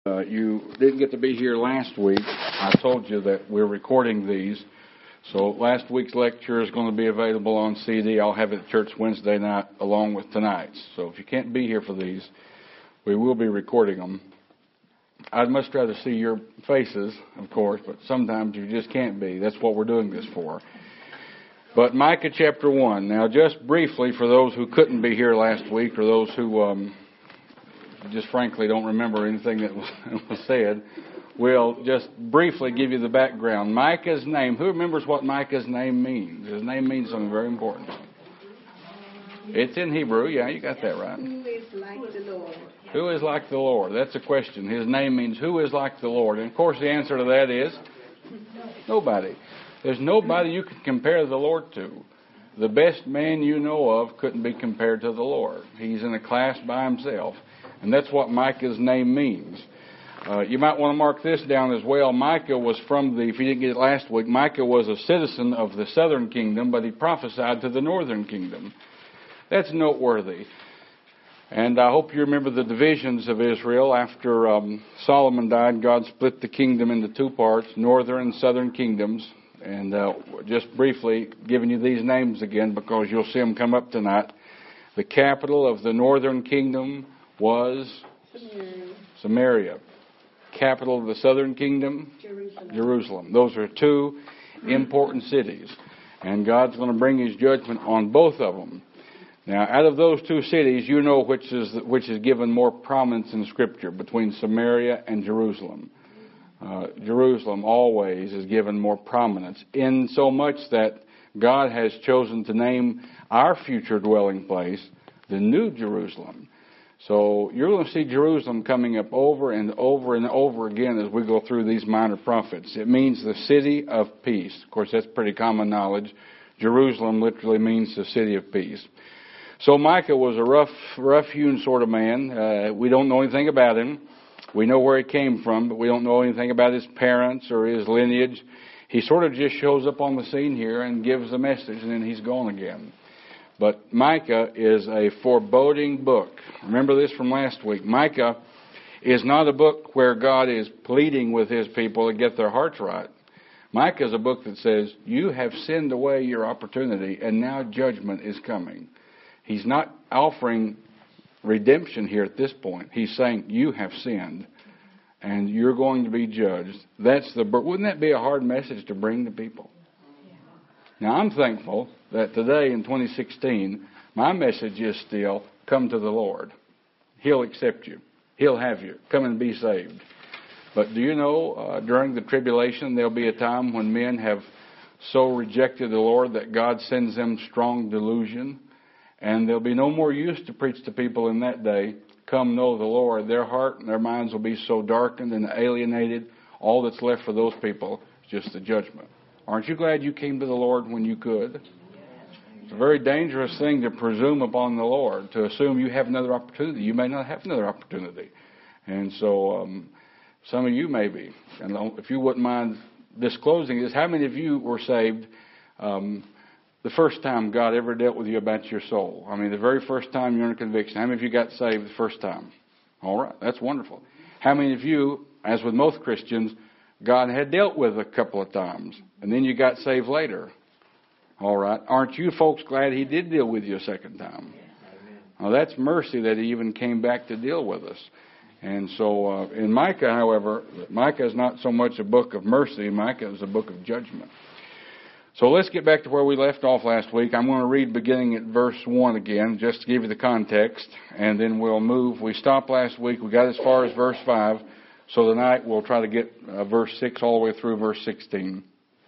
You didn't get to be here last week. I told you that we're recording these. So last week's lecture is going to be available on CD. I'll have it at church Wednesday night along with tonight's. So if you can't be here for these, we will be recording them. I'd much rather see your faces, of course, but sometimes you just can't be. That's what we're doing this for. But Micah chapter 1. Now, just briefly, for those who couldn't be here last week or those who just frankly don't remember anything that was said, we'll just briefly give you the background. Micah's name, who remembers what Micah's name means? His name means something very important. It's in Hebrew, yeah, you got that right. Who is like the Lord? Who is like the Lord? That's a question. His name means who is like the Lord. And of course the answer to that is nobody. There's nobody you can compare the Lord to. The best man you know of couldn't be compared to the Lord. He's in a class by himself. And that's what Micah's name means. You might want to mark this down as well. Micah was from if you didn't get it last week, Micah was a citizen of the southern kingdom, but he prophesied to the northern kingdom. That's noteworthy. And I hope you remember the divisions of Israel. After Solomon died, God split the kingdom into two parts, northern and southern kingdoms. And just briefly giving you these names again because you'll see them come up tonight. The capital of the northern kingdom was Samaria. Capital of the southern kingdom, Jerusalem. Those are two important cities. And God's going to bring His judgment on both of them. Now, out of those two cities, you know which is given more prominence in Scripture, between Samaria and Jerusalem. Jerusalem always is given more prominence, in so much that God has chosen to name our future dwelling place the New Jerusalem. So you're going to see Jerusalem coming up over and over and over again as we go through these minor prophets. It means the city of peace. Of course, that's pretty common knowledge. Jerusalem literally means the city of peace. So Micah was a rough-hewn sort of man. We don't know anything about him. We know where he came from, but we don't know anything about his parents or his lineage. He sort of just shows up on the scene here and gives a message, and then he's gone again. But Micah is a foreboding book. Remember this from last week. Micah is not a book where God is pleading with His people to get their hearts right. Micah is a book that says, you have sinned away your opportunity, and now judgment is coming. He's not offering redemption here at this point. He's saying, you have sinned, and you're going to be judged. Wouldn't that be a hard message to bring to people? Now, I'm thankful that today in 2016, my message is still, come to the Lord. He'll accept you. He'll have you. Come and be saved. But do you know, during the tribulation, there'll be a time when men have so rejected the Lord that God sends them strong delusion. And there'll be no more use to preach to people in that day, come know the Lord. Their heart and their minds will be so darkened and alienated. All that's left for those people is just the judgment. Aren't you glad you came to the Lord when you could? It's a very dangerous thing to presume upon the Lord, to assume you have another opportunity. You may not have another opportunity. And so some of you may be. And if you wouldn't mind disclosing this, how many of you were saved the first time God ever dealt with you about your soul? I mean, the very first time you're in a conviction. How many of you got saved the first time? All right, that's wonderful. How many of you, as with most Christians, God had dealt with a couple of times, and then you got saved later? All right. Aren't you folks glad He did deal with you a second time? Now, that's mercy that He even came back to deal with us. And so in Micah, however, Micah is not so much a book of mercy. Micah is a book of judgment. So let's get back to where we left off last week. I'm going to read beginning at verse 1 again, just to give you the context, and then we'll move. We stopped last week. We got as far as verse 5. So tonight we'll try to get verse 6 all the way through verse 16.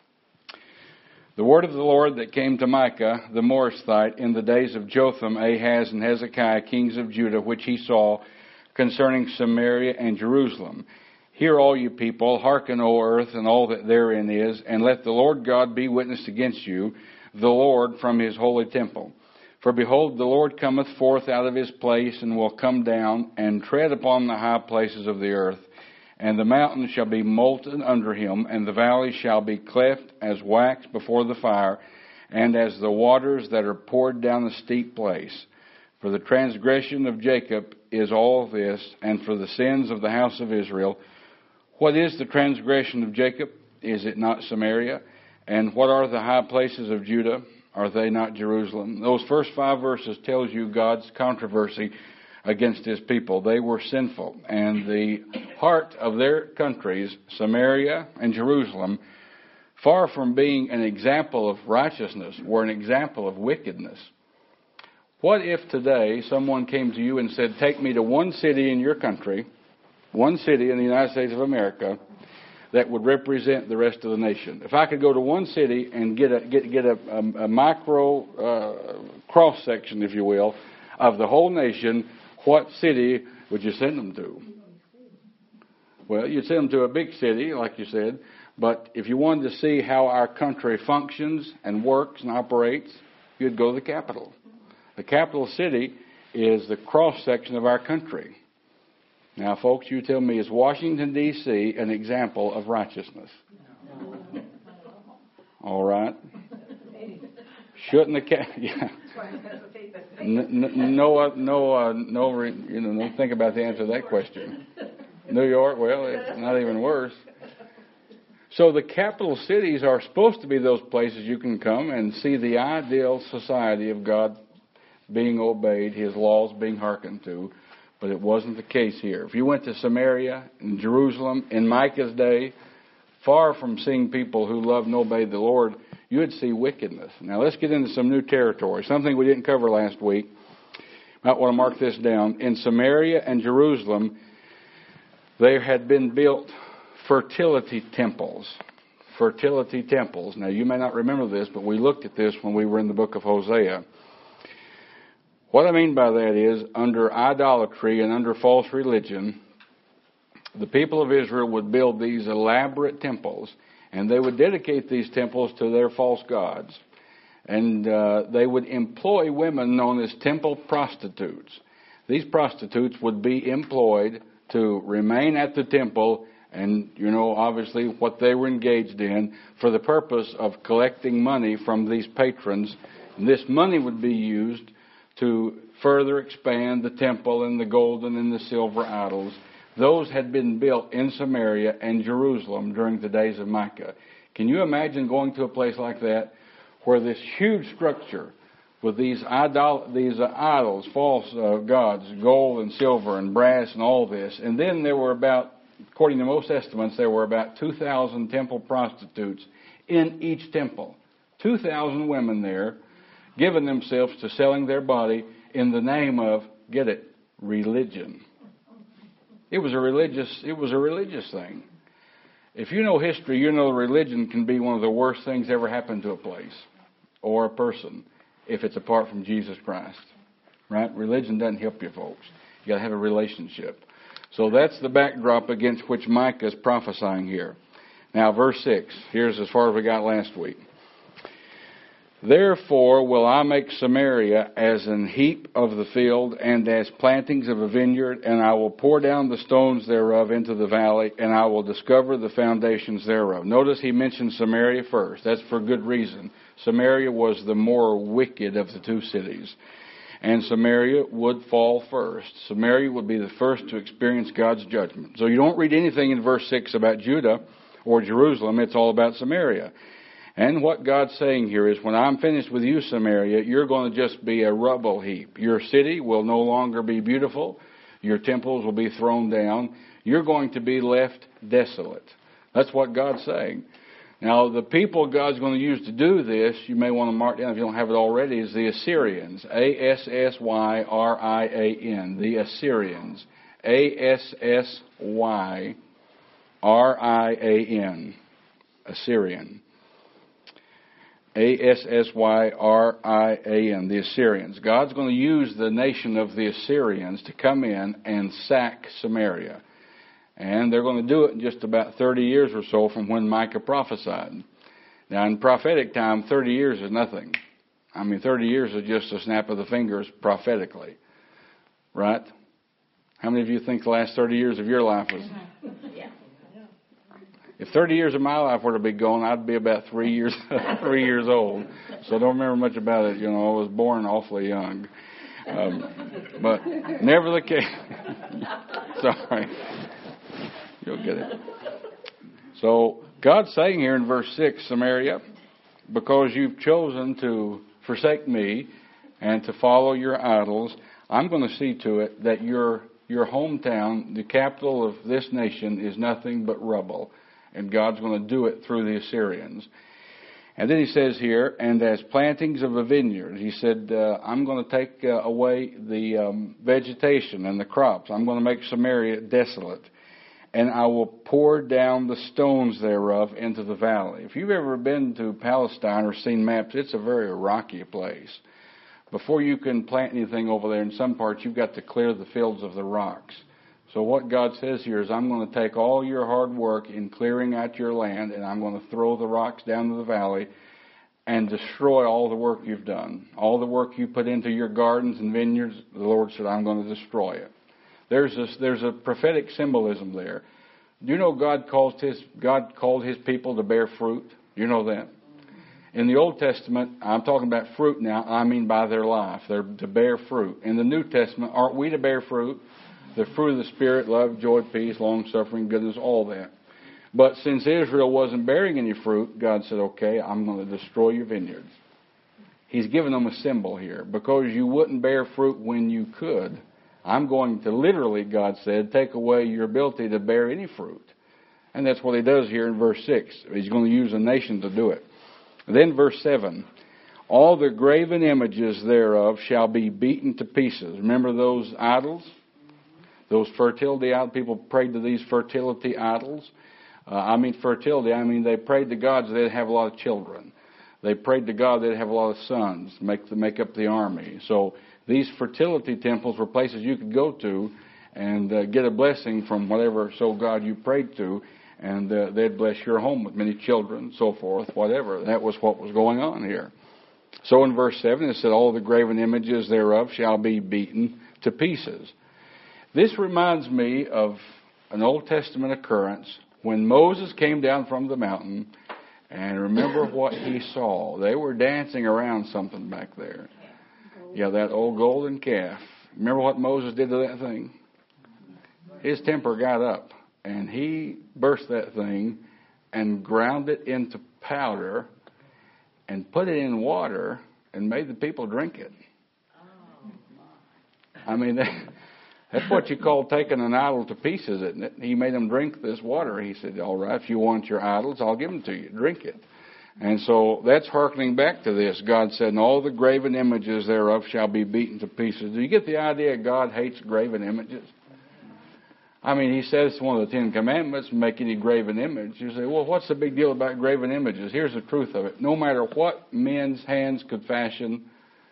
The word of the Lord that came to Micah the Morashthite in the days of Jotham, Ahaz, and Hezekiah, kings of Judah, which he saw concerning Samaria and Jerusalem. Hear, all you people, hearken, O earth, and all that therein is, and let the Lord God be witness against you, the Lord, from His holy temple. For behold, the Lord cometh forth out of His place, and will come down, and tread upon the high places of the earth. And the mountains shall be molten under Him, and the valleys shall be cleft as wax before the fire, and as the waters that are poured down a steep place. For the transgression of Jacob is all this, and for the sins of the house of Israel. What is the transgression of Jacob? Is it not Samaria? And what are the high places of Judah? Are they not Jerusalem? Those first 5 verses tells you God's controversy against his people. They were sinful, and the heart of their countries, Samaria and Jerusalem, far from being an example of righteousness, were an example of wickedness. What if today someone came to you and said, take me to one city in your country, one city in the United States of America, that would represent the rest of the nation? If I could go to one city and get a micro cross-section, if you will, of the whole nation, what city would you send them to? Well, you'd send them to a big city, like you said, but if you wanted to see how our country functions and works and operates, you'd go to the capital. The capital city is the cross-section of our country. Now, folks, you tell me, is Washington, D.C. an example of righteousness? No. All right. Shouldn't the yeah. No, think about the answer to that question. New York, well, it's not even worse. So the capital cities are supposed to be those places you can come and see the ideal society of God being obeyed, his laws being hearkened to, but it wasn't the case here. If you went to Samaria and Jerusalem in Micah's day, far from seeing people who loved and obeyed the Lord, you would see wickedness. Now let's get into some new territory, something we didn't cover last week. Might want to mark this down. In Samaria and Jerusalem, there had been built fertility temples. Fertility temples. Now you may not remember this, but we looked at this when we were in the book of Hosea. What I mean by that is, under idolatry and under false religion, the people of Israel would build these elaborate temples, and they would dedicate these temples to their false gods. And they would employ women known as temple prostitutes. These prostitutes would be employed to remain at the temple, and obviously what they were engaged in, for the purpose of collecting money from these patrons. And this money would be used to further expand the temple and the golden and the silver idols. Those had been built in Samaria and Jerusalem during the days of Micah. Can you imagine going to a place like that, where this huge structure with these idols, false gods, gold and silver and brass and all this, and then there were about, according to most estimates, there were about 2,000 temple prostitutes in each temple. 2,000 women there, giving themselves to selling their body in the name of, get it, religion. It was a religious thing. If you know history, you know religion can be one of the worst things ever happened to a place or a person if it's apart from Jesus Christ. Right? Religion doesn't help you, folks. You got to have a relationship. So that's the backdrop against which Micah is prophesying here. Now, verse 6. Here's as far as we got last week. Therefore will I make Samaria as an heap of the field, and as plantings of a vineyard, and I will pour down the stones thereof into the valley, and I will discover the foundations thereof. Notice he mentioned Samaria first. That's for good reason. Samaria was the more wicked of the two cities, and Samaria would fall first. Samaria would be the first to experience God's judgment. So you don't read anything in verse 6 about Judah or Jerusalem. It's all about Samaria. And what God's saying here is, when I'm finished with you, Samaria, you're going to just be a rubble heap. Your city will no longer be beautiful. Your temples will be thrown down. You're going to be left desolate. That's what God's saying. Now, the people God's going to use to do this, you may want to mark down if you don't have it already, is the Assyrians. Assyrian. The Assyrians. Assyrian. Assyrian. Assyrian, the Assyrians. God's going to use the nation of the Assyrians to come in and sack Samaria. And they're going to do it in just about 30 years or so from when Micah prophesied. Now, in prophetic time, 30 years is nothing. 30 years is just a snap of the fingers prophetically. Right? How many of you think the last 30 years of your life was... Yeah. If 30 years of my life were to be gone, I'd be about 3 years old. So I don't remember much about it. I was born awfully young. But never the case. Sorry. You'll get it. So God's saying here in verse 6, Samaria, because you've chosen to forsake me and to follow your idols, I'm going to see to it that your hometown, the capital of this nation, is nothing but rubble. And God's going to do it through the Assyrians. And then he says here, and as plantings of a vineyard, he said, I'm going to take away the vegetation and the crops. I'm going to make Samaria desolate. And I will pour down the stones thereof into the valley. If you've ever been to Palestine or seen maps, it's a very rocky place. Before you can plant anything over there, in some parts, you've got to clear the fields of the rocks. So what God says here is, I'm going to take all your hard work in clearing out your land, and I'm going to throw the rocks down to the valley and destroy all the work you've done. All the work you put into your gardens and vineyards, the Lord said, I'm going to destroy it. There's a prophetic symbolism there. Do you know God called his people to bear fruit? Do you know that? In the Old Testament, I'm talking about fruit now, I mean by their life. They're to bear fruit. In the New Testament, aren't we to bear fruit? The fruit of the Spirit, love, joy, peace, long-suffering, goodness, all that. But since Israel wasn't bearing any fruit, God said, okay, I'm going to destroy your vineyards. He's given them a symbol here. Because you wouldn't bear fruit when you could, I'm going to literally, God said, take away your ability to bear any fruit. And that's what he does here in verse 6. He's going to use a nation to do it. Then verse 7, all the graven images thereof shall be beaten to pieces. Remember those idols? Those fertility idols. People prayed to these fertility idols. Fertility, they prayed to God so they'd have a lot of children. They prayed to God they'd have a lot of sons to make up the army. So these fertility temples were places you could go to and get a blessing from whatever God you prayed to, and they'd bless your home with many children, so forth, whatever. That was what was going on here. So in verse 7 it said, all the graven images thereof shall be beaten to pieces. This reminds me of an Old Testament occurrence when Moses came down from the mountain, and remember what he saw. They were dancing around something back there. Yeah, that old golden calf. Remember what Moses did to that thing? His temper got up, and he burst that thing and ground it into powder and put it in water and made the people drink it. That's what you call taking an idol to pieces, isn't it? He made them drink this water. He said, all right, if you want your idols, I'll give them to you. Drink it. And so that's hearkening back to this. God said, and all the graven images thereof shall be beaten to pieces. Do you get the idea God hates graven images? He says it's one of the 10 Commandments, make any graven image. You say, well, what's the big deal about graven images? Here's the truth of it. No matter what men's hands could fashion,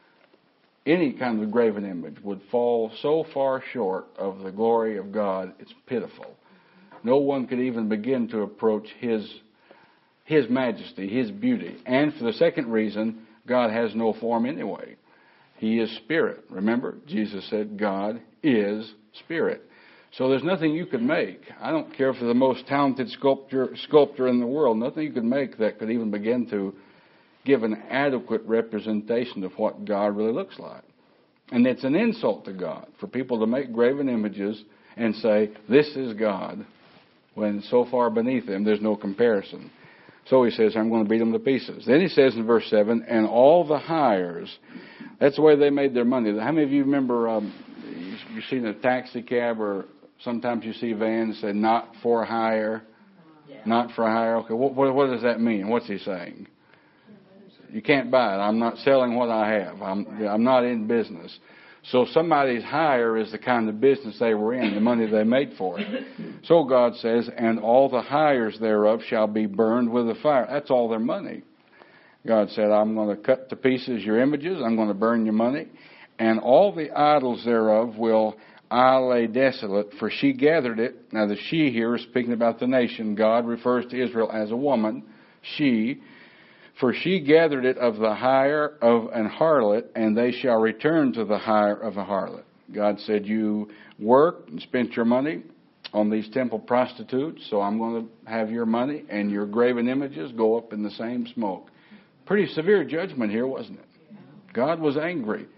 any kind of graven image would fall so far short of the glory of God, it's pitiful. No one could even begin to approach His majesty, His beauty. And for the second reason, God has no form anyway. He is spirit. Remember, Jesus said God is spirit. So there's nothing you could make. I don't care if you're the most talented sculptor in the world, nothing you could make that could even begin to give an adequate representation of what God really looks like. And it's an insult to God for people to make graven images and say, this is God, when so far beneath Him there's no comparison. So he says, I'm going to beat them to pieces. Then he says in verse 7, and all the hires, that's the way they made their money. How many of you remember, you've seen a taxi cab, or sometimes you see vans say, not for hire? Yeah. Not for hire. Okay, what does that mean? What's he saying? You can't buy it. I'm not selling what I have. I'm not in business. So somebody's hire is the kind of business they were in, the money they made for it. So God says, and all the hires thereof shall be burned with a fire. That's all their money. God said, I'm going to cut to pieces your images. I'm going to burn your money. And all the idols thereof will I lay desolate, for she gathered it. Now the she here is speaking about the nation. God refers to Israel as a woman. For she gathered it of the hire of an harlot, and they shall return to the hire of a harlot. God said, you worked and spent your money on these temple prostitutes, so I'm going to have your money and your graven images go up in the same smoke. Pretty severe judgment here, wasn't it? God was angry.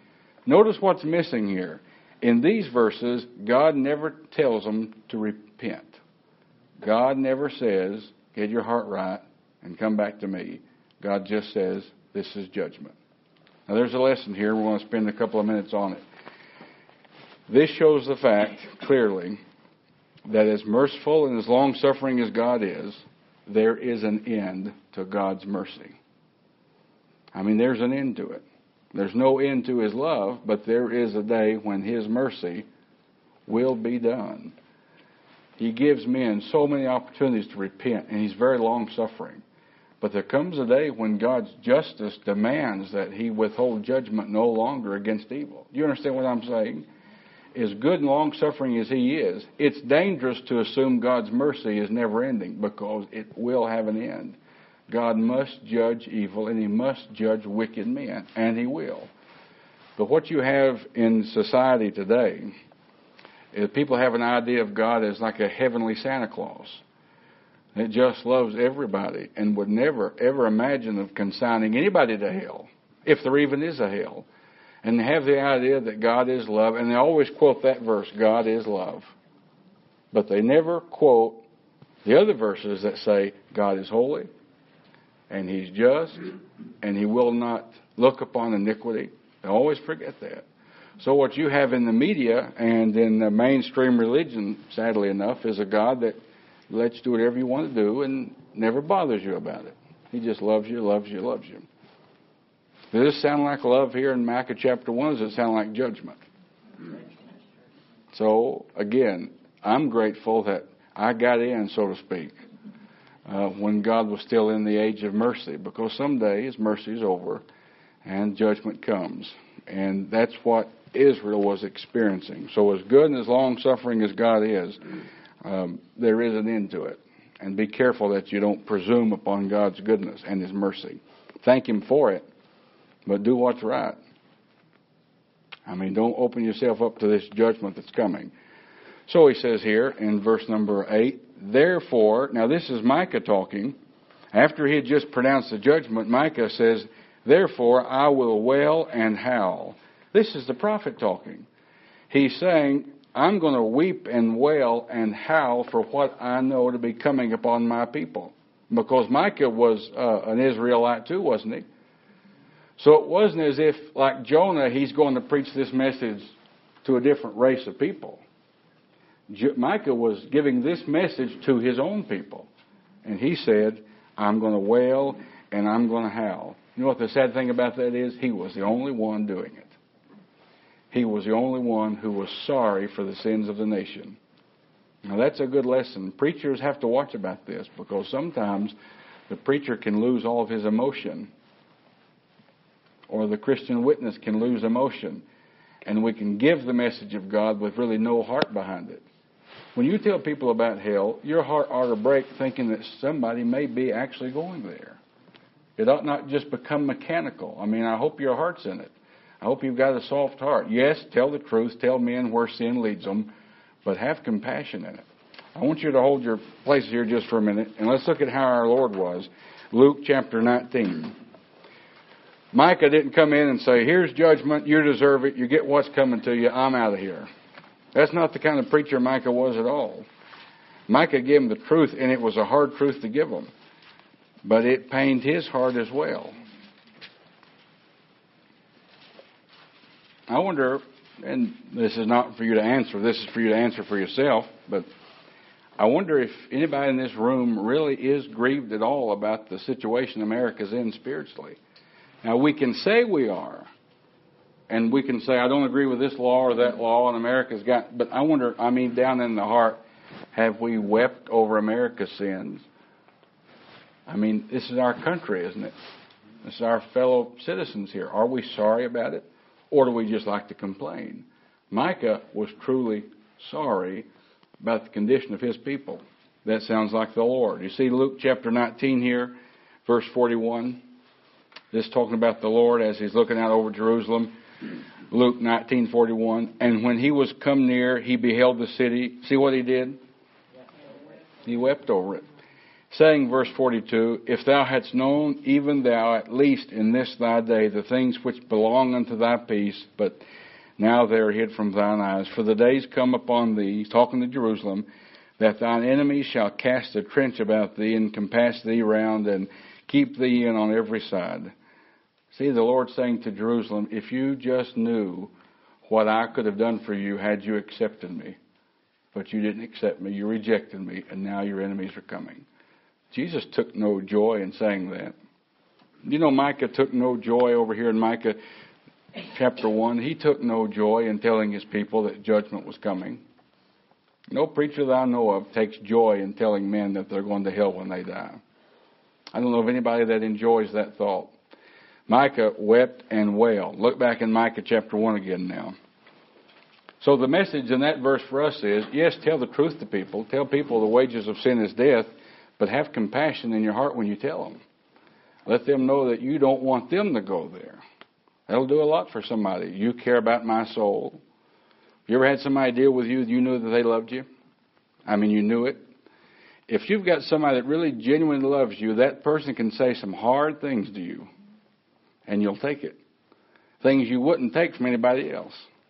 Notice what's missing here. In these verses, God never tells them to repent. God never says, get your heart right and come back to me. God just says, this is judgment. Now there's a lesson here. We're going to spend a couple of minutes on it. This shows the fact clearly that as merciful and as long-suffering as God is, there is an end to God's mercy. I mean, there's an end to it. There's no end to His love, but there is a day when His mercy will be done. He gives men so many opportunities to repent, and He's very long-suffering. But there comes a day when God's justice demands that He withhold judgment no longer against evil. Do you understand what I'm saying? As good and long-suffering as He is, it's dangerous to assume God's mercy is never-ending, because it will have an end. God must judge evil, and He must judge wicked men, and He will. But what you have in society today is people have an idea of God as like a heavenly Santa Claus that just loves everybody and would never, ever imagine of consigning anybody to hell, if there even is a hell. And they have the idea that God is love, and they always quote that verse, God is love. But they never quote the other verses that say God is holy, and He's just, and He will not look upon iniquity. They always forget that. So what you have in the media and in the mainstream religion, sadly enough, is a God that lets you do whatever you want to do and never bothers you about it. He just loves you, loves you, loves you. Does this sound like love here in Micah chapter 1, or does it sound like judgment? So, again, I'm grateful that I got in, so to speak, when God was still in the age of mercy, because someday His mercy is over and judgment comes. And that's what Israel was experiencing. So as good and as long-suffering as God is, there is an end to it. And be careful that you don't presume upon God's goodness and His mercy. Thank Him for it, but do what's right. I mean, don't open yourself up to this judgment that's coming. So he says here in verse number 8, therefore, now this is Micah talking. After he had just pronounced the judgment, Micah says, therefore I will wail and howl. This is the prophet talking. He's saying, I'm going to weep and wail and howl for what I know to be coming upon my people. Because Micah was an Israelite too, wasn't he? So it wasn't as if, like Jonah, he's going to preach this message to a different race of people. Micah was giving this message to his own people. And he said, I'm going to wail and I'm going to howl. You know what the sad thing about that is? He was the only one doing it. He was the only one who was sorry for the sins of the nation. Now that's a good lesson. Preachers have to watch about this, because sometimes the preacher can lose all of his emotion, or the Christian witness can lose emotion, and we can give the message of God with really no heart behind it. When you tell people about hell, your heart ought to break thinking that somebody may be actually going there. It ought not just become mechanical. I mean, I hope your heart's in it. I hope you've got a soft heart. Yes, tell the truth. Tell men where sin leads them. But have compassion in it. I want you to hold your places here just for a minute. And let's look at how our Lord was. Luke chapter 19. Micah didn't come in and say, here's judgment. You deserve it. You get what's coming to you. I'm out of here. That's not the kind of preacher Micah was at all. Micah gave him the truth, and it was a hard truth to give him. But it pained his heart as well. I wonder, and this is not for you to answer, this is for you to answer for yourself, but I wonder if anybody in this room really is grieved at all about the situation America's in spiritually. Now, we can say we are, and we can say, I don't agree with this law or that law, and America's got, but I wonder, I mean, down in the heart, have we wept over America's sins? I mean, this is our country, isn't it? This is our fellow citizens here. Are we sorry about it? Or do we just like to complain? Micah was truly sorry about the condition of his people. That sounds like the Lord. You see Luke chapter 19 here, verse 41. This is talking about the Lord as He's looking out over Jerusalem. Luke 19:41. And when He was come near, He beheld the city. See what He did? He wept over it. saying, verse 42, if thou hadst known, even thou at least in this thy day, the things which belong unto thy peace, but now they are hid from thine eyes. For the days come upon thee, talking to Jerusalem, that thine enemies shall cast a trench about thee, and compass thee round, and keep thee in on every side. See, the Lord saying to Jerusalem, if you just knew what I could have done for you had you accepted me. But you didn't accept me, you rejected me, and now your enemies are coming. Jesus took no joy in saying that. You know, Micah took no joy over here in Micah chapter 1. He took no joy in telling his people that judgment was coming. No preacher that I know of takes joy in telling men that they're going to hell when they die. I don't know of anybody that enjoys that thought. Micah wept and wailed. Look back in Micah chapter 1 again now. So the message in that verse for us is, yes, tell the truth to people. Tell people the wages of sin is death, but have compassion in your heart when you tell them. Let them know that you don't want them to go there. That'll do a lot for somebody. You care about my soul. You ever had somebody deal with you that you knew that they loved you? I mean, you knew it. If you've got somebody that really genuinely loves you, that person can say some hard things to you, and you'll take it. Things you wouldn't take from anybody else.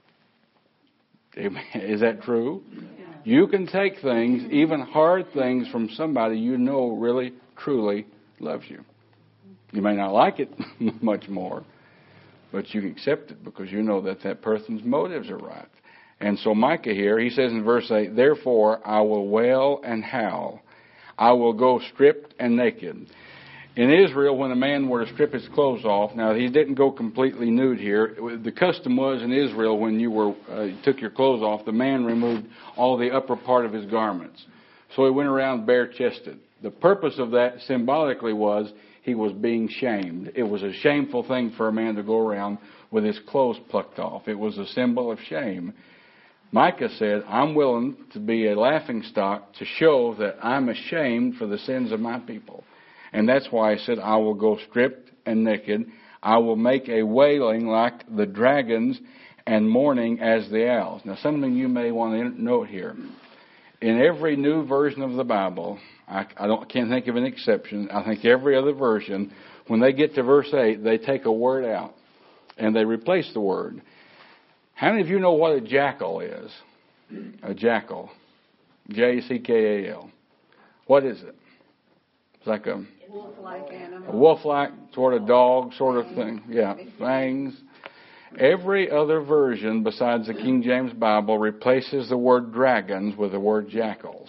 Is that true? Yeah. You can take things, even hard things, from somebody you know really, truly loves you. You may not like it much more, but you can accept it because you know that that person's motives are right. And so Micah here, he says in verse 8, therefore I will wail and howl. I will go stripped and naked. In Israel, when a man were to strip his clothes off, now he didn't go completely nude here. The custom was in Israel when you took your clothes off, the man removed all the upper part of his garments. So he went around bare-chested. The purpose of that symbolically was he was being shamed. It was a shameful thing for a man to go around with his clothes plucked off. It was a symbol of shame. Micah said, I'm willing to be a laughingstock to show that I'm ashamed for the sins of my people. And that's why I said, I will go stripped and naked. I will make a wailing like the dragons and mourning as the owls. Now, something you may want to note here. In every new version of the Bible, I can't think of an exception. I think every other version, when they get to verse 8, they take a word out and they replace the word. How many of you know what a jackal is? A jackal. Jackal. What is it? It's like a wolf-like animal. A wolf-like sort of dog sort of thing. Yeah, fangs. Every other version besides the King James Bible replaces the word dragons with the word jackals.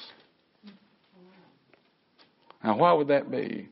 Now, why would that be?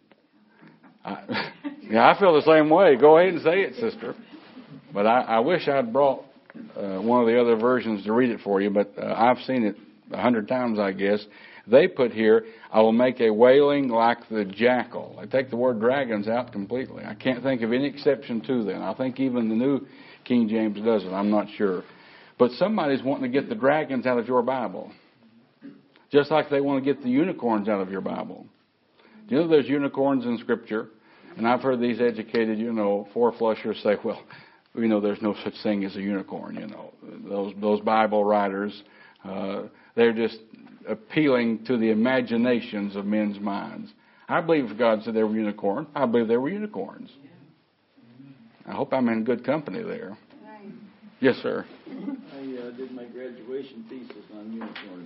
I feel the same way. Go ahead and say it, sister. But I wish I'd brought one of the other versions to read it for you, but I've seen it 100 times, I guess. They put here, I will make a wailing like the jackal. I take the word dragons out completely. I can't think of any exception to that. I think even the New King James does it. I'm not sure. But somebody's wanting to get the dragons out of your Bible. Just like they want to get the unicorns out of your Bible. Do you know there's unicorns in Scripture? And I've heard these educated, four-flushers say, well, there's no such thing as a unicorn, Those Bible writers, they're just appealing to the imaginations of men's minds. I believe if God said there were unicorns, I believe there were unicorns. I hope I'm in good company there. Yes, sir. I did my graduation thesis on unicorns.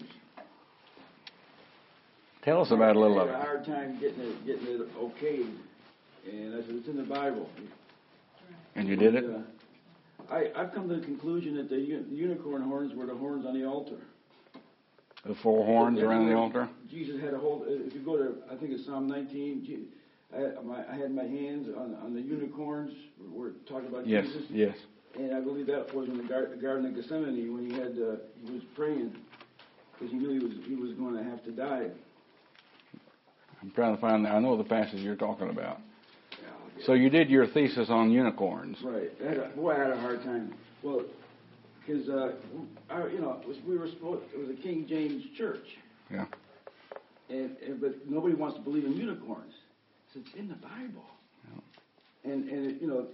Tell us about a little of it. I had a hard time getting it okayed, and I said it's in the Bible. And you did it? I've come to the conclusion that the unicorn horns were the horns on the altar. The four horns around the altar? Jesus had a hold. If you go to, I think it's Psalm 19, I had my hands on the unicorns. We're talking about Jesus. Yes. And I believe that was in the Garden of Gethsemane when he was praying because he knew he was going to have to die. I'm trying to find. I know the passage you're talking about. Yeah, so you did your thesis on unicorns. Right. I had a hard time. Well, because we were supposed. It was a King James church. Yeah. But nobody wants to believe in unicorns. So it's in the Bible. Yeah. And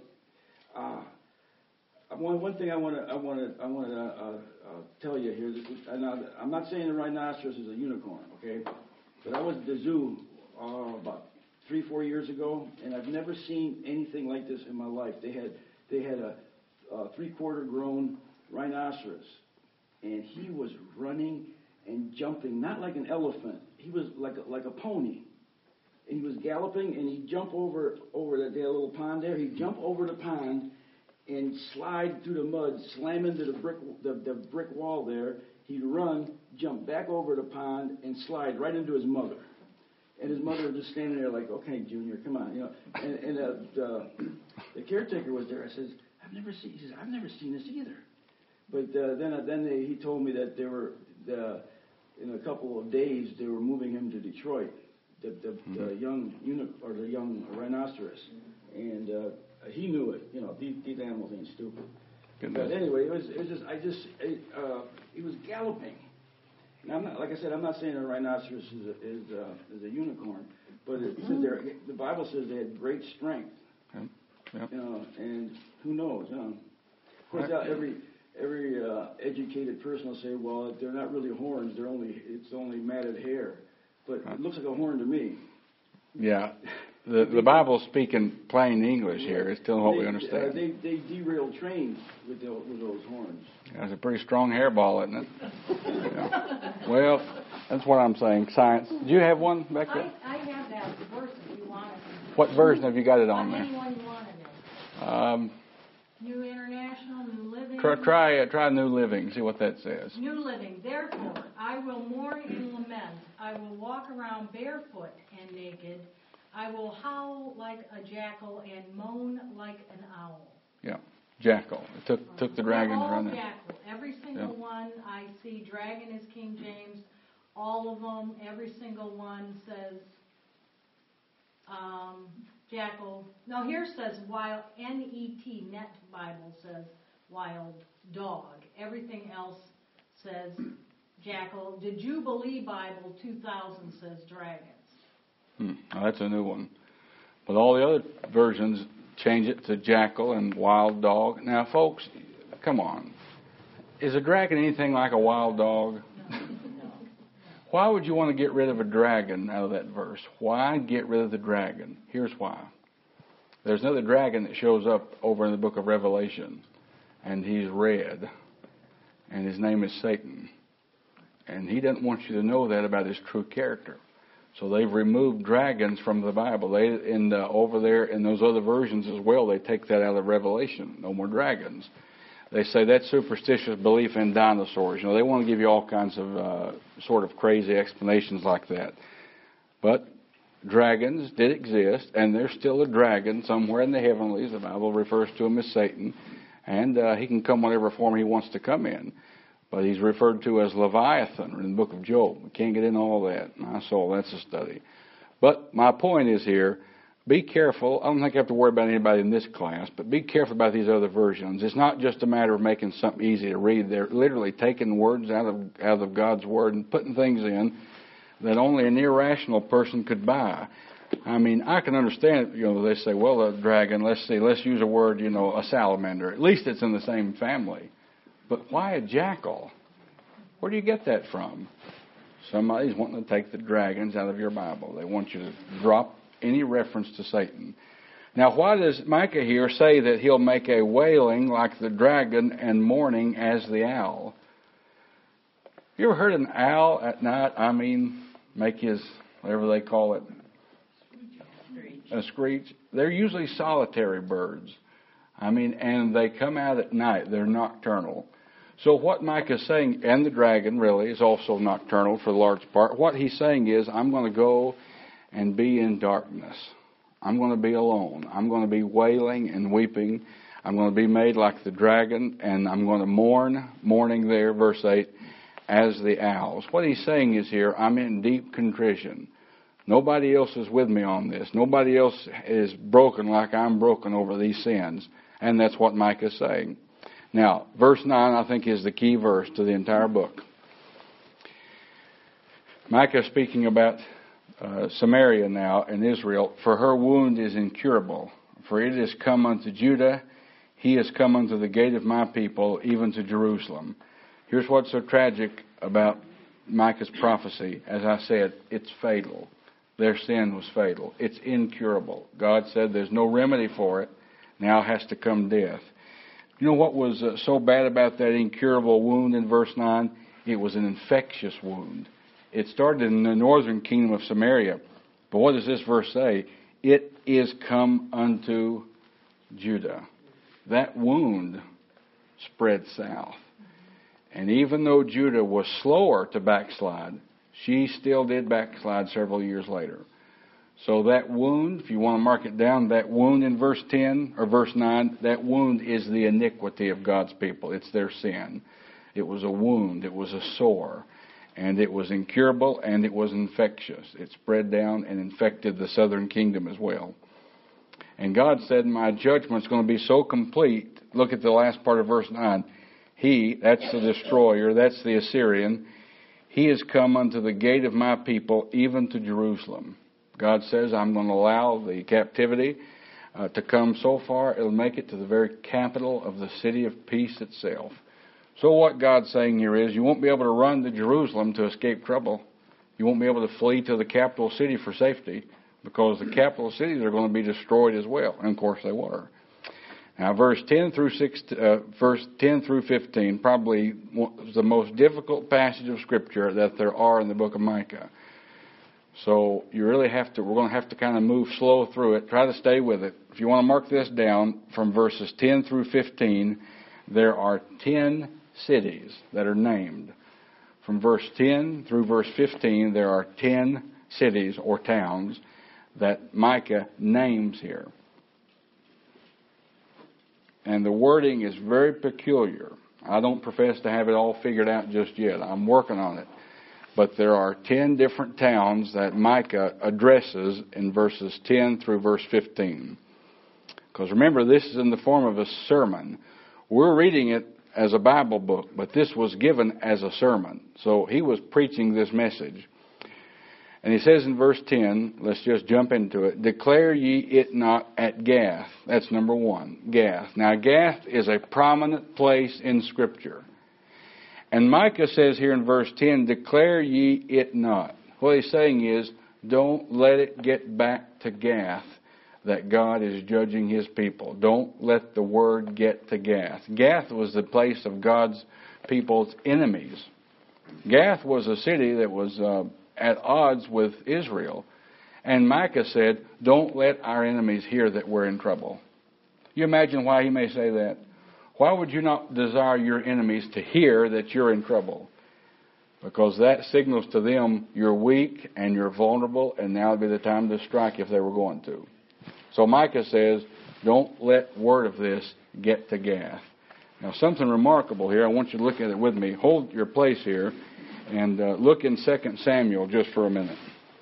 one thing I want to tell you here. I'm not saying the rhinoceros is a unicorn, okay? But I was at the zoo 3-4 years ago, and I've never seen anything like this in my life. They had a 3/4 grown rhinoceros, and he was running and jumping, not like an elephant. He was like a pony. And he was galloping, and he'd jump over that little pond there. He'd jump over the pond and slide through the mud, slam into the brick wall there. He'd run, jump back over the pond, and slide right into his mother. And his mother was just standing there like, "Okay, Junior, come on," you know. And the caretaker was there. I says, "I've never seen." He says, "I've never seen this either." But then he told me that they were in a couple of days they were moving him to Detroit. The young rhinoceros, and he knew it. You know, these animals ain't stupid. Goodness. But anyway, he was galloping. And I'm not, like I said, I'm not saying a rhinoceros is a unicorn, but it says there, the Bible says they had great strength. Yep. You know, and who knows? You know? Of course, every educated person will say, well, they're not really horns; it's only matted hair. But it looks like a horn to me. Yeah. The Bible's speaking plain English here. It's telling what we understand. They derail trains with those horns. That's a pretty strong hairball, isn't it? Yeah. Well, that's what I'm saying. Science. Do you have one back there? I have that verse if you want it. What version have you got it on there? Anyone you want it in. New International, New Living. Try New Living. See what that says. New Living. Therefore, I will mourn and lament. I will walk around barefoot and naked. I will howl like a jackal and moan like an owl. Yeah, jackal. It took the dragons around there. Jackal. Every single one I see. Dragon is King James. All of them. Every single one says jackal. No, here says wild. N-E-T. Net Bible says wild dog. Everything else says jackal. The Jubilee Bible 2000 says dragons. Oh, that's a new one. But all the other versions change it to jackal and wild dog. Now, folks, come on. Is a dragon anything like a wild dog? No. Why would you want to get rid of a dragon out of that verse? Why get rid of the dragon? Here's why. There's another dragon that shows up over in the book of Revelation, and he's red, and his name is Satan. And he doesn't want you to know that about his true character. So they've removed dragons from the Bible. Over there in those other versions as well, they take that out of Revelation. No more dragons. They say that's superstitious belief in dinosaurs. You know, they want to give you all kinds of sort of crazy explanations like that. But dragons did exist, and there's still a dragon somewhere in the heavenlies. The Bible refers to him as Satan, and he can come whatever form he wants to come in. But he's referred to as Leviathan in the book of Job. We can't get into all that. That's a study. But my point is here, be careful. I don't think you have to worry about anybody in this class, but be careful about these other versions. It's not just a matter of making something easy to read. They're literally taking words out of God's Word and putting things in that only an irrational person could buy. I mean, I can understand, they say, well, a dragon, let's use a word, a salamander. At least it's in the same family. But why a jackal? Where do you get that from? Somebody's wanting to take the dragons out of your Bible. They want you to drop any reference to Satan. Now, why does Micah here say that he'll make a wailing like the dragon and mourning as the owl? You ever heard an owl at night, make his, whatever they call it, a screech? They're usually solitary birds. And they come out at night. They're nocturnal. So what Micah's saying, and the dragon really is also nocturnal for the large part, what he's saying is, I'm going to go and be in darkness. I'm going to be alone. I'm going to be wailing and weeping. I'm going to be made like the dragon, and I'm going to mourning there, verse 8, as the owls. What he's saying is here, I'm in deep contrition. Nobody else is with me on this. Nobody else is broken like I'm broken over these sins. And that's what Micah's saying. Now, verse 9, I think, is the key verse to the entire book. Micah speaking about Samaria now and Israel. For her wound is incurable. For it is come unto Judah. He is come unto the gate of my people, even to Jerusalem. Here's what's so tragic about Micah's prophecy. As I said, it's fatal. their sin was fatal. It's incurable. God said there's no remedy for it. Now has to come death. You know what was so bad about that incurable wound in verse 9? It was an infectious wound. It started in the northern kingdom of Samaria. But what does this verse say? It is come unto Judah. That wound spread south. And even though Judah was slower to backslide, she still did backslide several years later. So that wound, if you want to mark it down, that wound in verse 10 or verse 9, that wound is the iniquity of God's people. It's their sin. It was a wound. It was a sore. And it was incurable and it was infectious. It spread down and infected the southern kingdom as well. And God said, my judgment's going to be so complete. Look at the last part of verse 9. He, that's the destroyer, that's the Assyrian, he has come unto the gate of my people, even to Jerusalem. God says, I'm going to allow the captivity to come so far, it'll make it to the very capital of the city of peace itself. So what God's saying here is, you won't be able to run to Jerusalem to escape trouble. You won't be able to flee to the capital city for safety, because the capital cities are going to be destroyed as well. And of course they were. Now, verse 10 through 15, probably the most difficult passage of Scripture that there are in the book of Micah. So you really we're going to have to kind of move slow through it. Try to stay with it. If you want to mark this down, from verses 10 through 15, there are 10 cities that are named. From verse 10 through verse 15, there are 10 cities or towns that Micah names here. And the wording is very peculiar. I don't profess to have it all figured out just yet. I'm working on it. But there are 10 different towns that Micah addresses in verses 10 through verse 15. Because remember, this is in the form of a sermon. We're reading it as a Bible book, but this was given as a sermon. So he was preaching this message. And he says in verse 10, let's just jump into it, declare ye it not at Gath. That's number one, Gath. Now Gath is a prominent place in Scripture. And Micah says here in verse 10, declare ye it not. What he's saying is, don't let it get back to Gath that God is judging his people. Don't let the word get to Gath. Gath was the place of God's people's enemies. Gath was a city that was at odds with Israel. And Micah said, don't let our enemies hear that we're in trouble. You imagine why he may say that? Why would you not desire your enemies to hear that you're in trouble? Because that signals to them you're weak and you're vulnerable, and now would be the time to strike if they were going to. So Micah says, don't let word of this get to Gath. Now something remarkable here. I want you to look at it with me. Hold your place here and look in 2 Samuel just for a minute.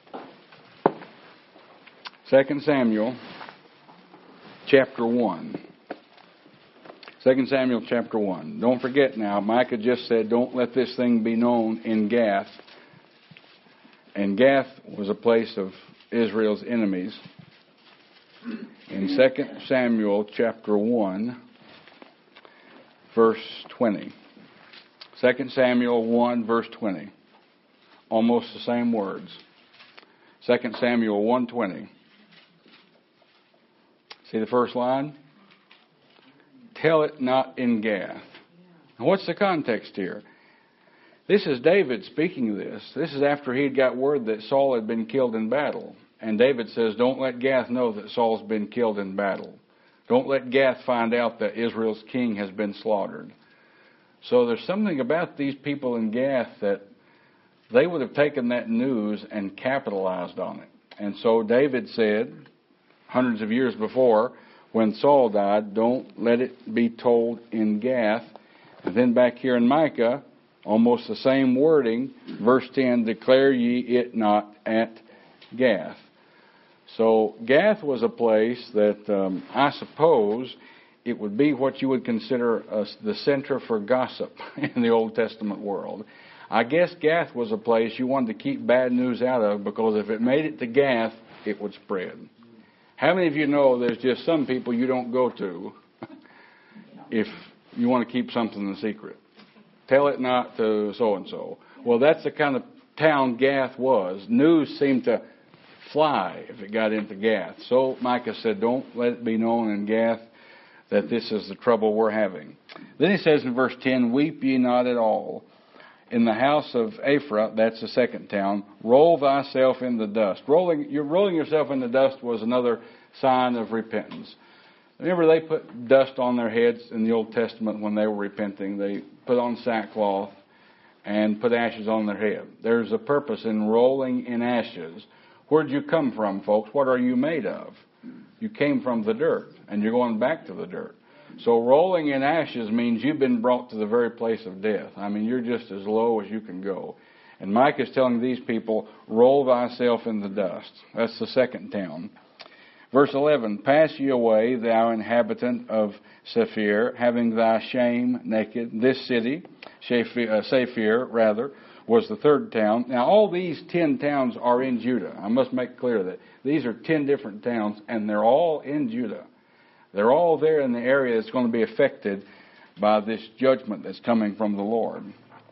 2 Samuel chapter 1. 2 Samuel chapter 1. Don't forget now, Micah just said, don't let this thing be known in Gath. And Gath was a place of Israel's enemies. In 2 Samuel chapter 1, verse 20. 2 Samuel 1, verse 20. Almost the same words. 2 Samuel 1:20. See the first line? Tell it not in Gath. Now what's the context here? This is David speaking this. This is after he had got word that Saul had been killed in battle. And David says, don't let Gath know that Saul's been killed in battle. Don't let Gath find out that Israel's king has been slaughtered. So there's something about these people in Gath that they would have taken that news and capitalized on it. And so David said, hundreds of years before, when Saul died, don't let it be told in Gath. And then back here in Micah, almost the same wording, verse 10, declare ye it not at Gath. So Gath was a place that I suppose it would be what you would consider the center for gossip in the Old Testament world. I guess Gath was a place you wanted to keep bad news out of, because if it made it to Gath, it would spread. How many of you know there's just some people you don't go to if you want to keep something in secret? Tell it not to so-and-so. Well, that's the kind of town Gath was. News seemed to fly if it got into Gath. So Micah said, don't let it be known in Gath that this is the trouble we're having. Then he says in verse 10, weep ye not at all. In the house of Ephraim, that's the second town, roll thyself in the dust. Rolling yourself in the dust was another sign of repentance. Remember, they put dust on their heads in the Old Testament when they were repenting. They put on sackcloth and put ashes on their head. There's a purpose in rolling in ashes. Where'd you come from, folks? What are you made of? You came from the dirt, and you're going back to the dirt. So rolling in ashes means you've been brought to the very place of death. I mean, you're just as low as you can go. And Micah is telling these people, roll thyself in the dust. That's the second town. Verse 11, pass ye away, thou inhabitant of Sephir, having thy shame naked. This city, Sephir, was the third town. Now, all these 10 towns are in Judah. I must make clear that these are 10 different towns, and they're all in Judah. They're all there in the area that's going to be affected by this judgment that's coming from the Lord.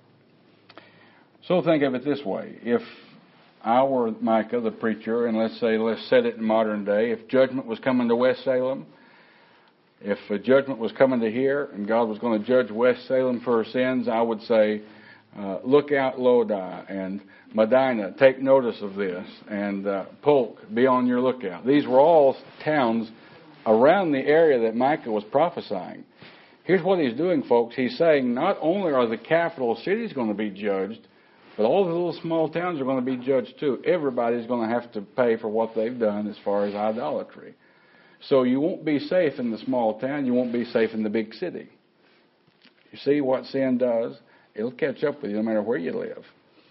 So think of it this way. If I were Micah, the preacher, and let's set it in modern day, if judgment was coming to West Salem, if a judgment was coming to here, and God was going to judge West Salem for her sins, I would say, look out Lodi, and Medina, take notice of this, and Polk, be on your lookout. These were all towns around the area that Micah was prophesying. Here's what he's doing, folks. He's saying not only are the capital cities going to be judged, but all the little small towns are going to be judged too. Everybody's going to have to pay for what they've done as far as idolatry. So you won't be safe in the small town. You won't be safe in the big city. You see what sin does? It'll catch up with you no matter where you live.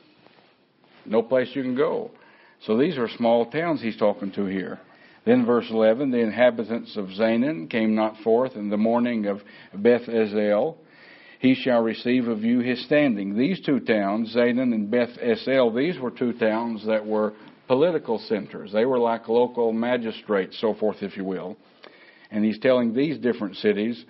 No place you can go. So these are small towns he's talking to here. Then verse 11, the inhabitants of Zanan came not forth in the morning of Beth Ezel. He shall receive of you his standing. These two towns, Zanan and Beth Ezel, these were two towns that were political centers. They were like local magistrates, so forth, if you will. And he's telling these different cities,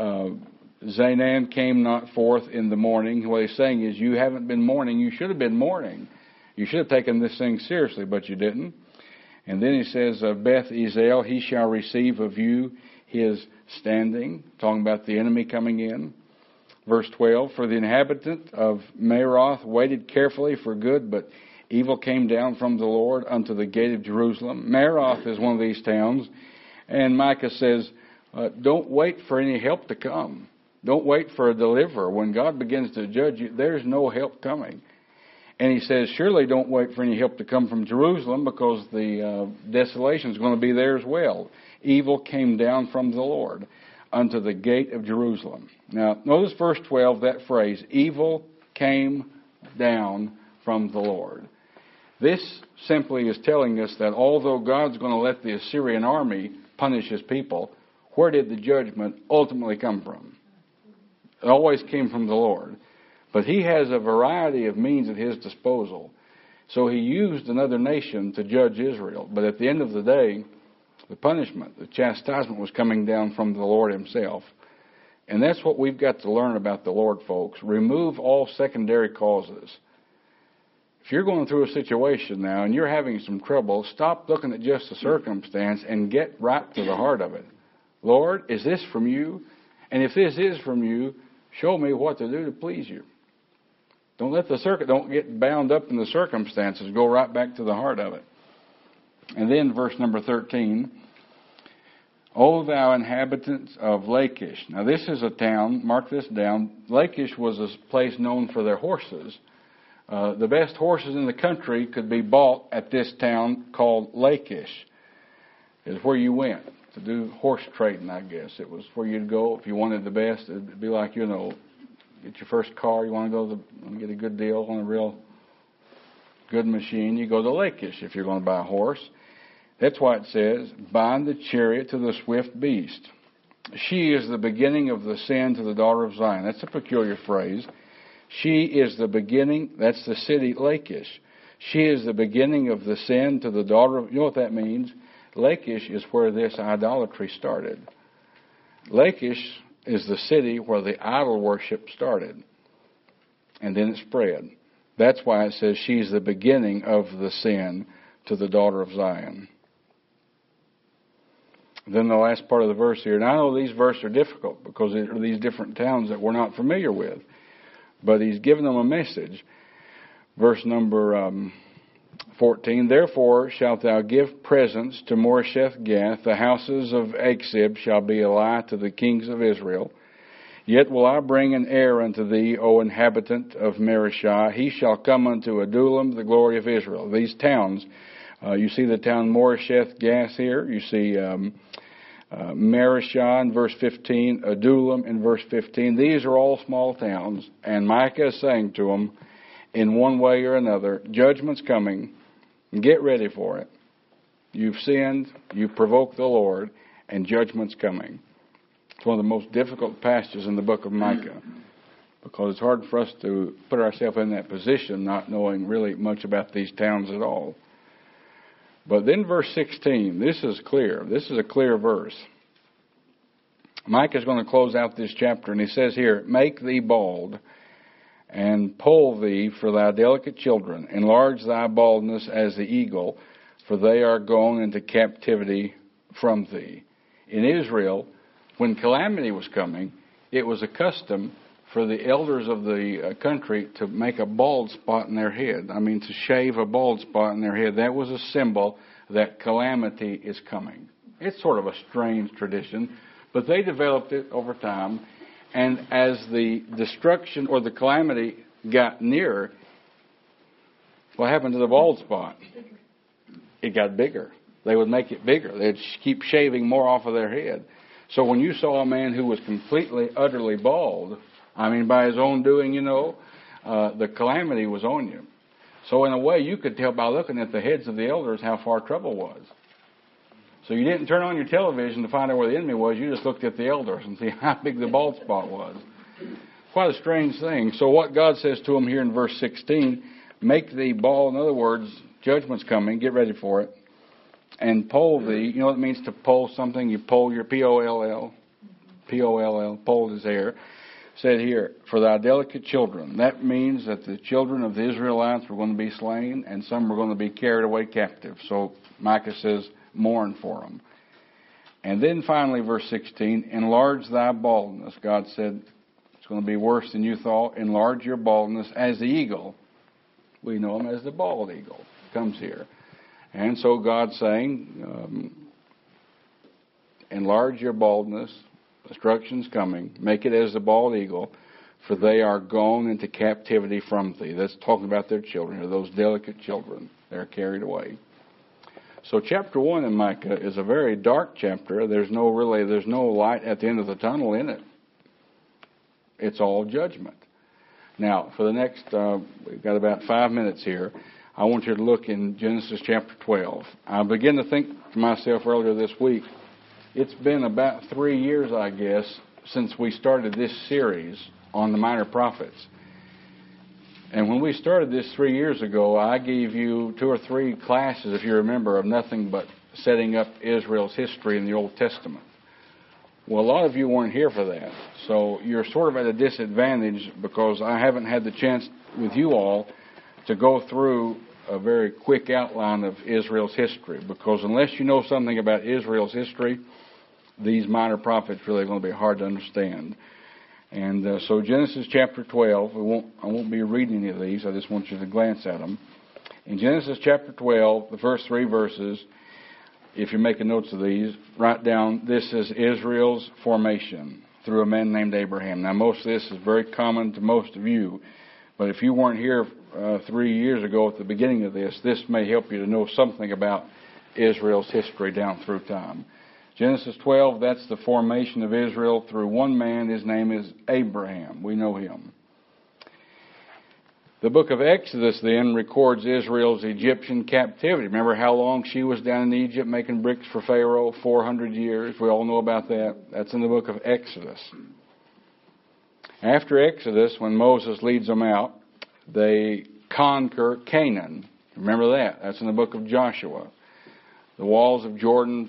Zanan came not forth in the morning. What he's saying is, you haven't been mourning. You should have been mourning. You should have taken this thing seriously, but you didn't. And then he says, Beth Ezel, he shall receive of you his standing, talking about the enemy coming in. Verse 12, for the inhabitant of Maroth waited carefully for good, but evil came down from the Lord unto the gate of Jerusalem. Maroth is one of these towns. And Micah says, don't wait for any help to come. Don't wait for a deliverer. When God begins to judge you, there's no help coming. And he says, surely don't wait for any help to come from Jerusalem, because the desolation is going to be there as well. Evil came down from the Lord unto the gate of Jerusalem. Now, notice verse 12, that phrase, evil came down from the Lord. This simply is telling us that although God's going to let the Assyrian army punish his people, where did the judgment ultimately come from? It always came from the Lord. But he has a variety of means at his disposal. So he used another nation to judge Israel. But at the end of the day, the punishment, the chastisement was coming down from the Lord himself. And that's what we've got to learn about the Lord, folks. Remove all secondary causes. If you're going through a situation now and you're having some trouble, stop looking at just the circumstance and get right to the heart of it. Lord, is this from you? And if this is from you, show me what to do to please you. Don't get bound up in the circumstances. Go right back to the heart of it. And then verse number 13. O thou inhabitants of Lachish. Now this is a town, mark this down. Lachish was a place known for their horses. The best horses in the country could be bought at this town called Lachish. It's where you went to do horse trading, I guess. It was where you'd go if you wanted the best. It'd be like, get your first car. You want to go and get a good deal on a real good machine. You go to Lachish if you're going to buy a horse. That's why it says, bind the chariot to the swift beast. She is the beginning of the sin to the daughter of Zion. That's a peculiar phrase. She is the beginning. That's the city Lachish. She is the beginning of the sin to the daughter of... You know what that means? Lachish is where this idolatry started. Lachish is the city where the idol worship started. And then it spread. That's why it says she's the beginning of the sin to the daughter of Zion. Then the last part of the verse here. Now I know these verses are difficult because there are these different towns that we're not familiar with. But he's given them a message. Verse number 14. Therefore shalt thou give presents to Moresheth-Gath. The houses of Achzib shall be a lie to the kings of Israel. Yet will I bring an heir unto thee, O inhabitant of Mareshah. He shall come unto Adullam, the glory of Israel. These towns, you see the town Moresheth-Gath here. You see Mareshah in verse 15, Adullam in verse 15. These are all small towns. And Micah is saying to them, in one way or another, judgment's coming. Get ready for it. You've sinned, you've provoked the Lord, and judgment's coming. It's one of the most difficult passages in the book of Micah because it's hard for us to put ourselves in that position not knowing really much about these towns at all. But then verse 16, this is clear. This is a clear verse. Micah is going to close out this chapter, and he says here, make thee bald and poll thee for thy delicate children. Enlarge thy baldness as the eagle, for they are gone into captivity from thee. In Israel, when calamity was coming, it was a custom for the elders of the country to make a bald spot in their head. I mean, to shave a bald spot in their head. That was a symbol that calamity is coming. It's sort of a strange tradition, but they developed it over time. And as the destruction or the calamity got nearer, what happened to the bald spot? It got bigger. They would make it bigger. They'd keep shaving more off of their head. So when you saw a man who was completely, utterly bald, I mean, by his own doing, the calamity was on you. So in a way, you could tell by looking at the heads of the elders how far trouble was. So you didn't turn on your television to find out where the enemy was. You just looked at the elders and see how big the bald spot was. Quite a strange thing. So what God says to him here in verse 16, make thee bald. In other words, judgment's coming. Get ready for it. And poll thee. You know what it means to poll something? You poll your P-O-L-L. P-O-L-L. Poll is there. Said here, for thy delicate children. That means that the children of the Israelites were going to be slain and some were going to be carried away captive. So Micah says, mourn for them. And then finally, verse 16, enlarge thy baldness. God said, it's going to be worse than you thought. Enlarge your baldness as the eagle. We know him as the bald eagle. Comes here. And so God's saying, enlarge your baldness. Destruction's coming. Make it as the bald eagle, for they are gone into captivity from thee. That's talking about their children, or those delicate children. They're carried away. So chapter 1 in Micah is a very dark chapter. There's no light at the end of the tunnel in it. It's all judgment. Now, for the next, we've got about 5 minutes here. I want you to look in Genesis chapter 12. I began to think to myself earlier this week, it's been about 3 years, I guess, since we started this series on the minor prophets. And when we started this 3 years ago, I gave you 2 or 3 classes, if you remember, of nothing but setting up Israel's history in the Old Testament. Well, a lot of you weren't here for that. So you're sort of at a disadvantage because I haven't had the chance with you all to go through a very quick outline of Israel's history. Because unless you know something about Israel's history, these minor prophets really are going to be hard to understand. And so Genesis chapter 12, I won't be reading any of these. I just want you to glance at them. In Genesis chapter 12, the first 3 verses, if you're making notes of these, write down, this is Israel's formation through a man named Abraham. Now, most of this is very common to most of you. But if you weren't here 3 years ago at the beginning of this may help you to know something about Israel's history down through time. Genesis 12, that's the formation of Israel through one man. His name is Abraham. We know him. The book of Exodus then records Israel's Egyptian captivity. Remember how long she was down in Egypt making bricks for Pharaoh? 400 years. We all know about that. That's in the book of Exodus. After Exodus, when Moses leads them out, they conquer Canaan. Remember that. That's in the book of Joshua. The walls of Jordan,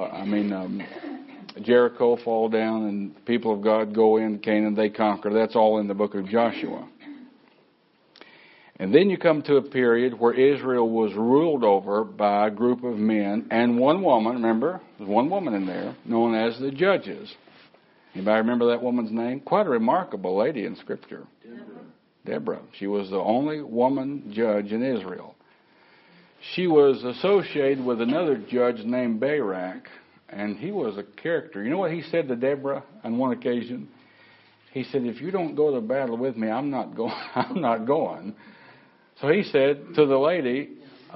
Jericho fall down and the people of God go in Canaan. They conquer. That's all in the book of Joshua. And then you come to a period where Israel was ruled over by a group of men and one woman. Remember, there's one woman in there, known as the Judges. Anybody remember that woman's name? Quite a remarkable lady in Scripture. Deborah. She was the only woman judge in Israel. She was associated with another judge named Barak, and he was a character. You know what he said to Deborah on one occasion? He said, "If you don't go to battle with me, I'm not going. I'm not going." So he said to the lady,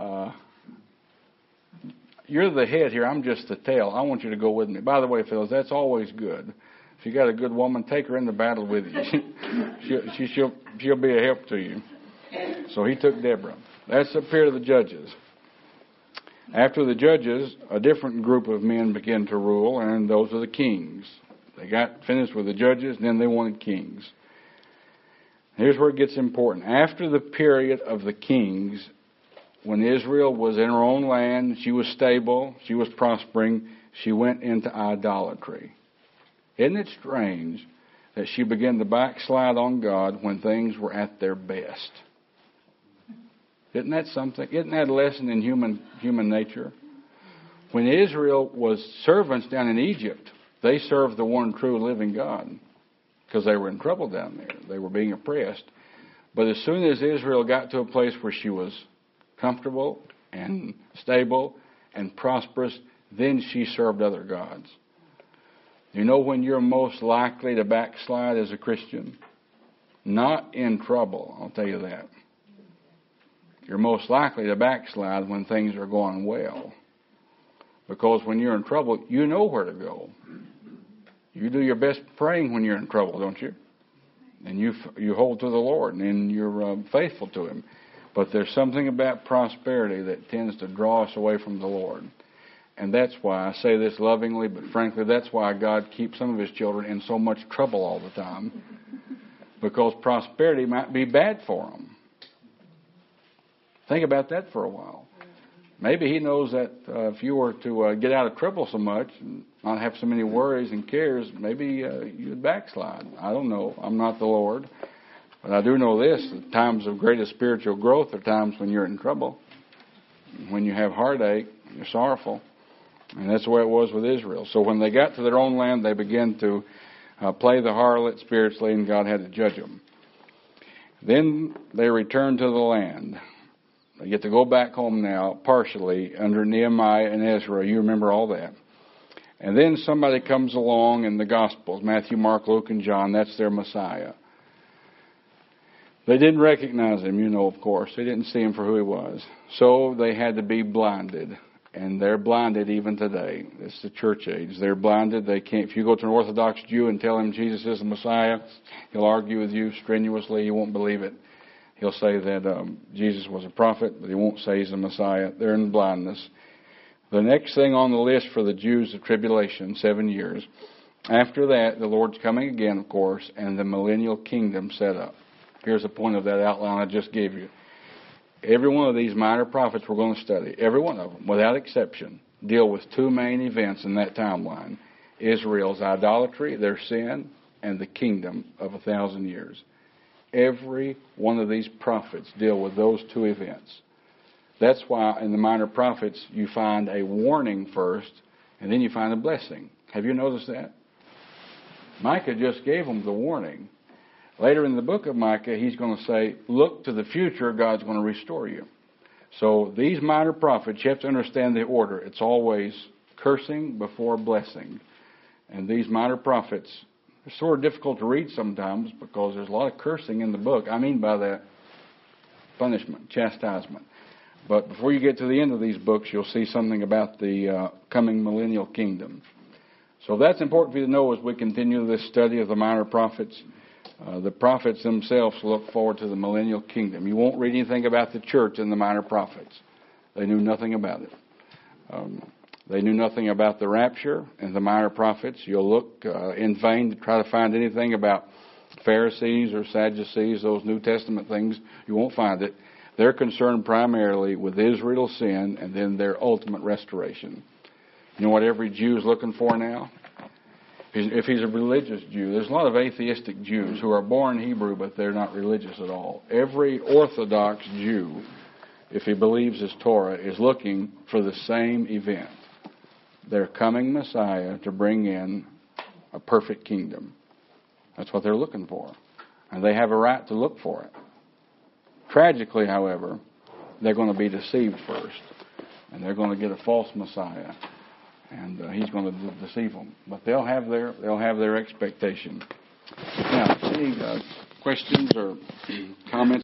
"You're the head here. I'm just the tail. I want you to go with me." By the way, fellas, that's always good. If you got a good woman, take her in the battle with you. She'll be a help to you. So he took Deborah. That's the period of the Judges. After the Judges, a different group of men began to rule, and those are the kings. They got finished with the Judges, and then they wanted kings. Here's where it gets important. After the period of the kings, when Israel was in her own land, she was stable, she was prospering, she went into idolatry. Isn't it strange that she began to backslide on God when things were at their best? Isn't that something? Isn't that a lesson in human nature? When Israel was servants down in Egypt, they served the one true living God because they were in trouble down there. They were being oppressed. But as soon as Israel got to a place where she was comfortable and stable and prosperous, then she served other gods. You know when you're most likely to backslide as a Christian? Not in trouble, I'll tell you that. You're most likely to backslide when things are going well. Because when you're in trouble, you know where to go. You do your best praying when you're in trouble, don't you? And you hold to the Lord, and you're faithful to Him. But there's something about prosperity that tends to draw us away from the Lord. And that's why, I say this lovingly, but frankly, that's why God keeps some of His children in so much trouble all the time. Because prosperity might be bad for them. Think about that for a while. Maybe He knows that if you were to get out of trouble so much and not have so many worries and cares, maybe you'd backslide. I don't know. I'm not the Lord. But I do know this. The times of greatest spiritual growth are times when you're in trouble. When you have heartache, you're sorrowful. And that's the way it was with Israel. So when they got to their own land, they began to play the harlot spiritually, and God had to judge them. Then they returned to the land. They get to go back home now, partially, under Nehemiah and Ezra. You remember all that. And then somebody comes along in the Gospels, Matthew, Mark, Luke, and John. That's their Messiah. They didn't recognize Him, you know, of course. They didn't see Him for who He was. So they had to be blinded. And they're blinded even today. It's the church age. They're blinded. They can't. If you go to an Orthodox Jew and tell him Jesus is the Messiah, he'll argue with you strenuously. You won't believe it. He'll say that Jesus was a prophet, but he won't say He's the Messiah. They're in blindness. The next thing on the list for the Jews of tribulation, 7 years. After that, the Lord's coming again, of course, and the millennial kingdom set up. Here's the point of that outline I just gave you. Every one of these minor prophets we're going to study, every one of them, without exception, deal with two main events in that timeline. Israel's idolatry, their sin, and the kingdom of 1,000 years. Every one of these prophets deal with those two events. That's why in the minor prophets you find a warning first, and then you find a blessing. Have you noticed that? Micah just gave them the warning. Later in the book of Micah, he's going to say, look to the future, God's going to restore you. So these minor prophets, you have to understand the order. It's always cursing before blessing. And these minor prophets are sort of difficult to read sometimes because there's a lot of cursing in the book. I mean by that punishment, chastisement. But before you get to the end of these books, you'll see something about the coming millennial kingdom. So that's important for you to know as we continue this study of the minor prophets. The prophets themselves look forward to the millennial kingdom. You won't read anything about the church in the minor prophets. They knew nothing about it. They knew nothing about the rapture in the minor prophets. You'll look in vain to try to find anything about Pharisees or Sadducees, those New Testament things. You won't find it. They're concerned primarily with Israel's sin and then their ultimate restoration. You know what every Jew is looking for now? If he's a religious Jew, there's a lot of atheistic Jews who are born Hebrew, but they're not religious at all. Every Orthodox Jew, if he believes his Torah, is looking for the same event. Their coming Messiah to bring in a perfect kingdom. That's what they're looking for. And they have a right to look for it. Tragically, however, they're going to be deceived first. And they're going to get a false Messiah. And he's going to deceive them. But they'll have their expectation. Now, any questions or comments?